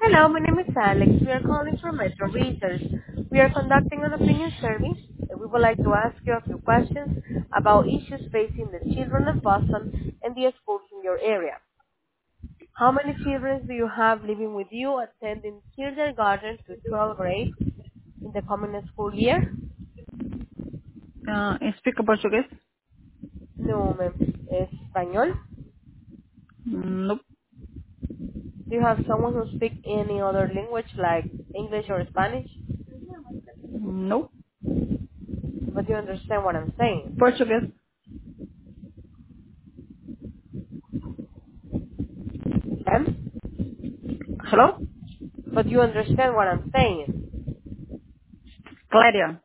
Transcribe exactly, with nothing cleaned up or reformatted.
Hello, my name is Alex. We are calling from Metro Research. We are conducting an opinion survey, and we would like to ask you a few questions about issues facing the children of Boston and the schools in your area. How many children do you have living with you attending kindergarten to twelfth grade in the coming school year? Ah, explica português? No, ma'am. Español? Nope. Do you have someone who speaks any other language like English or Spanish? Nope. But you understand what I'm saying. Português. Ma'am? Hello? But you understand what I'm saying. Cléria.